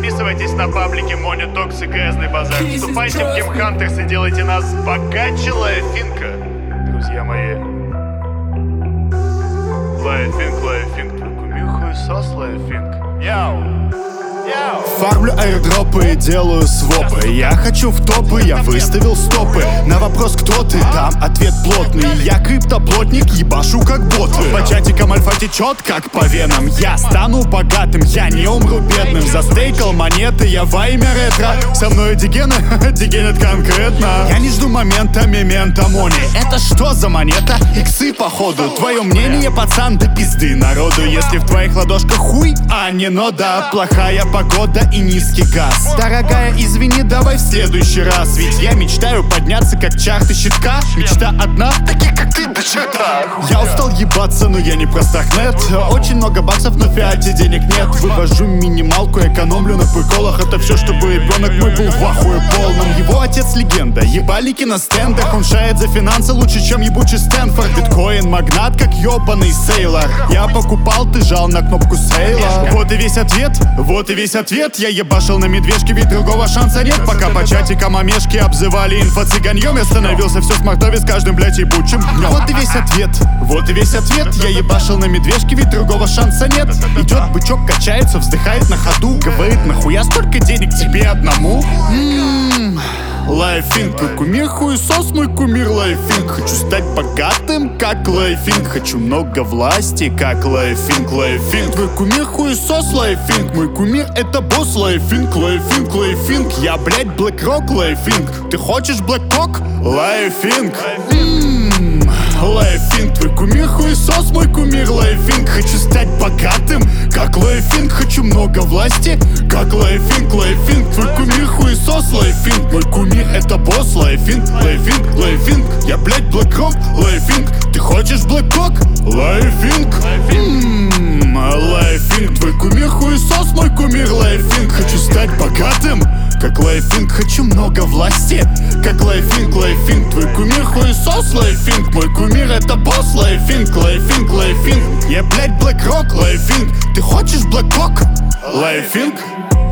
Подписывайтесь на паблики Money Talks и Грязный базар. Вступайте в Game Hunters и делайте нас богаче Лайфинка, друзья мои. Лайфинк, твой кумир хуесос, Лайфинк. Яу. Фармлю аирдропы и делаю свопы. Я хочу в топы, я выставил стопы. На вопрос, кто ты, дам ответ плотный. Я криптоплотник, ебашу как боты. По чатикам альфа течет, как по венам. Я стану богатым, я не умру бедным. Застейкал монеты, я во имя ретро. Со мной дигены, дигенят конкретно. Я не жду момента, мемента мони. Это что за монета? Иксы походу. Твое мнение, пацан, до пизды народу. Если в твоих ладошках хуй, а не нода. Плохая погода и низкий газ. Дорогая, извини, давай в следующий раз. Ведь я мечтаю подняться, как чарты щитка. Мечта одна, таких как ты, до черта. Я устал ебаться, но я не простахнет. Очень много баксов, но в фиате денег нет. Вывожу минималку, экономлю на приколах. Это все, чтобы ребенок мой был в ахуе полном. Его отец легенда, ебальники на стендах. Он шает за финансы лучше, чем ебучий Стэнфорд. Биткоин магнат, как ебаный сейлор. Я покупал, ты жал на кнопку сейла. Вот и весь ответ, вот и весь ответ. Я ебашил на медвежке, ведь другого шанса нет. Пока по чатикам омешки обзывали инфо-цыганьем, я становился все смартовее с каждым, блять, ебучим днем. Вот и весь ответ, вот и весь ответ. Я ебашил на медвежке, ведь другого шанса нет. Идет бычок, качается, вздыхает на ходу. Говорит, нахуя столько денег тебе одному? Лайфинк, твой кумир хуесос, мой кумир Лайфинк. Хочу стать богатым, как Лайфинк. Хочу много власти, как Лайфинк. Лайфинк, твой кумир хуесос, Лайфинк. Мой кумир это босс Лайфинк. Лайфинк, Лайфинк, я, блять, Блэкрок Лайфинк. Ты хочешь Блэкрок? Лайфинк. Лайфинк, твой кумир хуесос, мой кумир Лайфинк. Хочу стать богатым, как Лайфинк. Хочу много власти, как Лайфинк. Лайфинк, твой кумир хуесос, Лайфинк. Мой кумир это босс Лайфинк. Лайфинк, Лайфинк, я, блять, Блэкрок Лайфинк. Ты хочешь Блэкрок? Лайфинк. Лайфинк, твой кумир хуесос, мой кумир Лайфинк. Хочу стать богатым, как Лайфинк. Хочу много власти, как Лайфинк. Лайфинк, твой кумир хуесос, Лайфинк. Мой кумир это босс Лайфинк. Лайфинк, Лайфинк, я, блять, Блэкрок Лайфинк. Ты хочешь Блэкрок? Лайфинк.